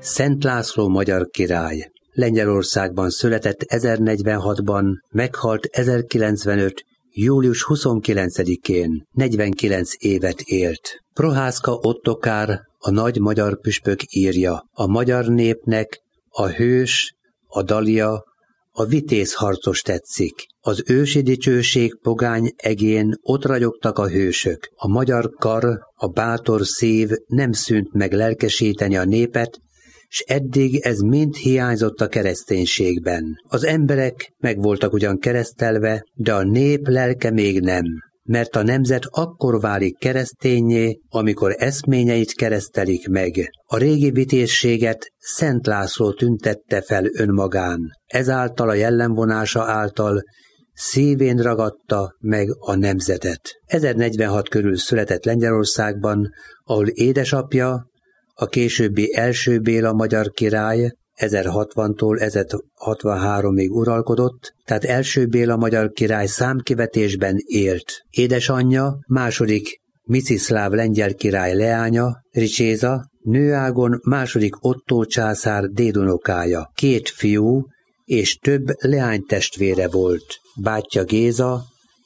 Szent László magyar király. Lengyelországban született 1046-ban, meghalt 1095. július 29-én, 49 évet élt. Prohászka Ottokár, a nagy magyar püspök írja: a magyar népnek a hős, a dalia, a vitéz harcos tetszik. Az ősi dicsőség pogány egén ott ragyogtak a hősök. A magyar kar, a bátor szív nem szűnt meg lelkesíteni a népet, s eddig ez mind hiányzott a kereszténységben. Az emberek meg voltak ugyan keresztelve, de a nép lelke még nem, mert a nemzet akkor válik kereszténnyé, amikor eszményeit keresztelik meg. A régi vitézséget Szent László tüntette fel önmagán, ezáltal a jellemvonása által szívén ragadta meg a nemzetet. 1046 körül született Lengyelországban, ahol édesapja, a későbbi első Béla magyar király 1060-tól 1063-ig uralkodott, tehát első Béla magyar király számkivetésben élt. Édesanyja második Miciszláv lengyel király leánya, Ricséza, nőágon második Ottó császár dédunokája. 2 fiú és több leánytestvére volt. Bátyja Géza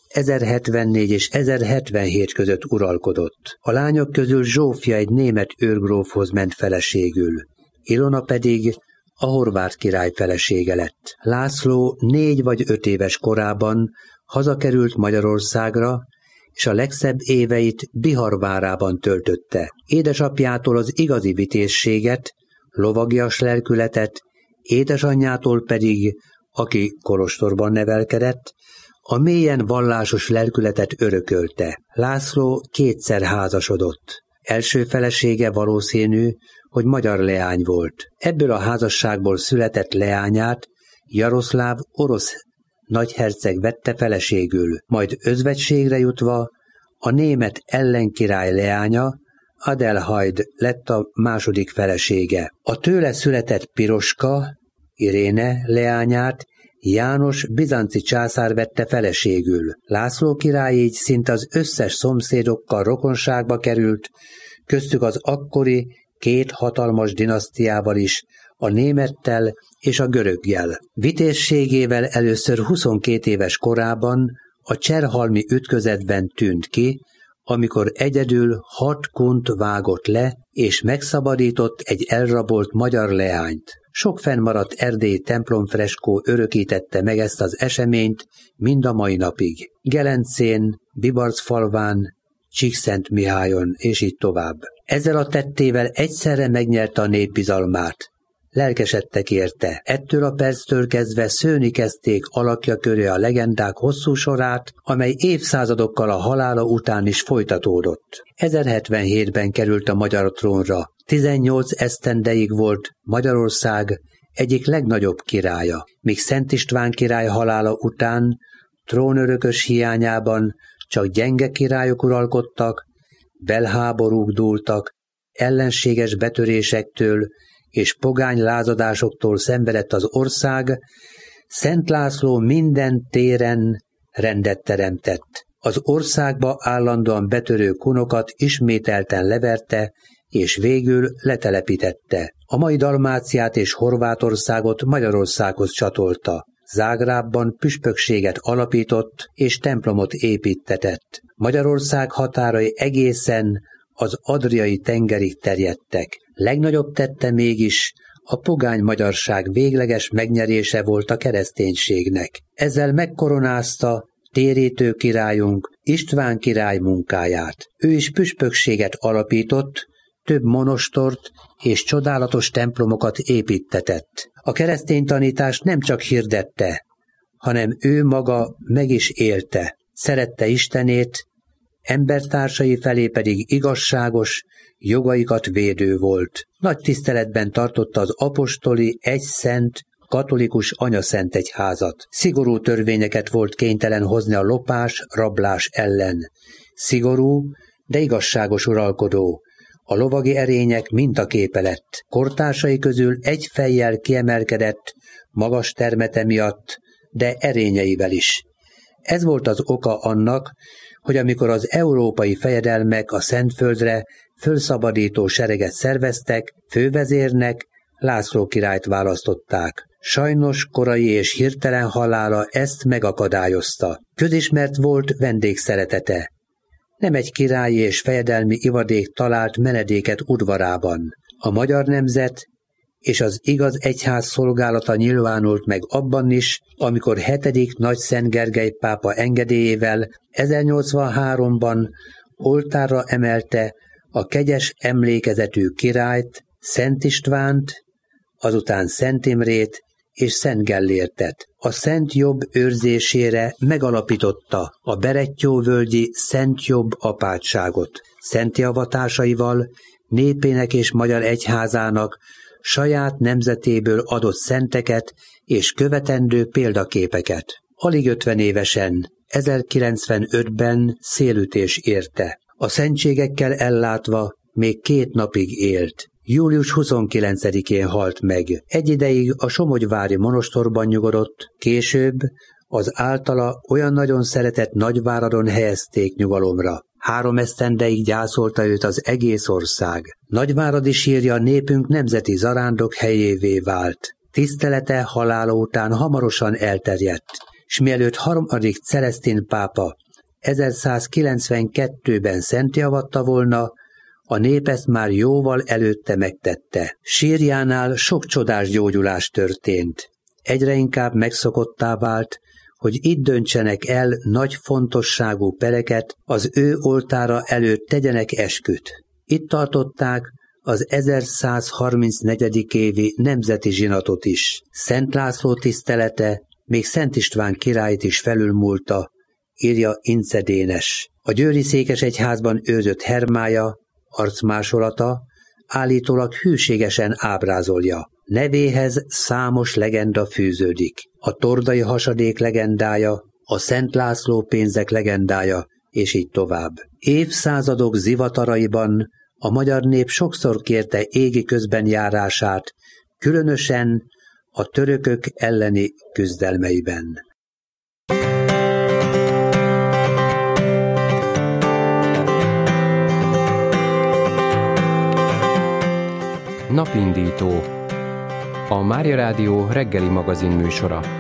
1074 és 1077 között uralkodott. A lányok közül Zsófia egy német őrgrófhoz ment feleségül, Ilona pedig a horvát király felesége lett. László 4 vagy 5 éves korában hazakerült Magyarországra, és a legszebb éveit Bihar várában töltötte. Édesapjától az igazi vitézséget, lovagias lelkületet, édesanyjától pedig, aki kolostorban nevelkedett, a mélyen vallásos lelkületet örökölte. László 2-szer házasodott. Első felesége valószínű, hogy magyar leány volt. Ebből a házasságból született leányát Jaroszláv orosz nagyherceg vette feleségül, majd özvegységre jutva a német ellenkirály leánya, Adelheid lett a második felesége. A tőle született Piroska, Iréne leányát János bizánci császár vette feleségül. László király így szinte az összes szomszédokkal rokonságba került, köztük az akkori 2 hatalmas dinasztiával is, a némettel és a göröggel. Vitézségével először 22 éves korában a cserhalmi ütközetben tűnt ki, amikor egyedül 6 kunt vágott le, és megszabadított egy elrabolt magyar leányt. Sok fennmaradt erdélyi templomfreskó örökítette meg ezt az eseményt mind a mai napig. Gelencén, Bibarcfalván, Csíkszentmihályon, és így tovább. Ezzel a tettével egyszerre megnyerte a nép bizalmát. Lelkesedtek érte. Ettől a perctől kezdve szőni kezdték alakja köré a legendák hosszú sorát, amely évszázadokkal a halála után is folytatódott. 1077-ben került a magyar trónra. 18 esztendeig volt Magyarország egyik legnagyobb királya, míg Szent István király halála után trónörökös hiányában csak gyenge királyok uralkodtak, belháborúk dúltak, ellenséges betörésektől és pogány lázadásoktól szenvedett az ország, Szent László minden téren rendet teremtett. Az országba állandóan betörő kunokat ismételten leverte, és végül letelepítette. A mai Dalmáciát és Horvátországot Magyarországhoz csatolta. Zágrábban püspökséget alapított és templomot építtetett. Magyarország határai egészen az Adriai tengerig terjedtek. Legnagyobb tette mégis a pogány magyarság végleges megnyerése volt a kereszténységnek. Ezzel megkoronázta térítő királyunk István király munkáját. Ő is püspökséget alapított, több monostort és csodálatos templomokat építtetett. A keresztény tanítást nem csak hirdette, hanem ő maga meg is élte. Szerette Istenét, embertársai felé pedig igazságos, jogaikat védő volt. Nagy tiszteletben tartotta az apostoli, egyszent, katolikus anyaszent egyházat. Szigorú törvényeket volt kénytelen hozni a lopás, rablás ellen. Szigorú, de igazságos uralkodó. A lovagi erények mintaképe lett. Kortársai közül egy fejjel kiemelkedett, magas termete miatt, de erényeivel is. Ez volt az oka annak, hogy amikor az európai fejedelmek a Szentföldre fölszabadító sereget szerveztek, fővezérnek, László királyt választották. Sajnos korai és hirtelen halála ezt megakadályozta. Közismert volt vendégszeretete. Nem egy királyi és fejedelmi ivadék talált menedéket udvarában. A magyar nemzet és az igaz egyház szolgálata nyilvánult meg abban is, amikor 7. Nagy Szent Gergely pápa engedélyével 1083-ban oltárra emelte a kegyes emlékezetű királyt, Szent Istvánt, azután Szent Imrét és Szent Gellértet. A Szent Jobb őrzésére megalapította a Berettyóvölgyi Szent Jobb apátságot. Szenti avatásaival népének és magyar egyházának saját nemzetéből adott szenteket és követendő példaképeket. Alig 50 évesen, 1095-ben szélütés érte. A szentségekkel ellátva még 2 napig élt. Július 29-én halt meg. Egy ideig a somogyvári monostorban nyugodott, később az általa olyan nagyon szeretett Nagyváradon helyezték nyugalomra. 3 esztendeig gyászolta őt az egész ország. Nagyváradi sírja népünk nemzeti zarándok helyévé vált. Tisztelete halála után hamarosan elterjedt, s mielőtt 3. Celesztin pápa 1192-ben szentjeavatta volna, a nép ezt már jóval előtte megtette. Sírjánál sok csodás gyógyulás történt. Egyre inkább megszokottá vált, hogy itt döntsenek el nagy fontosságú pereket, az ő oltára előtt tegyenek esküt. Itt tartották az 1134. évi nemzeti zsinatot is. Szent László tisztelete még Szent István királyt is felülmúlta, írja Ince Dénes. A győri székesegyházban őrzött hermája, arcmásolata állítólag hűségesen ábrázolja. Nevéhez számos legenda fűződik. A tordai hasadék legendája, a Szent László pénzek legendája, és így tovább. Évszázadok zivataraiban a magyar nép sokszor kérte égi közbenjárását, különösen a törökök elleni küzdelmeiben. Napindító. A Mária Rádió reggeli magazin műsora.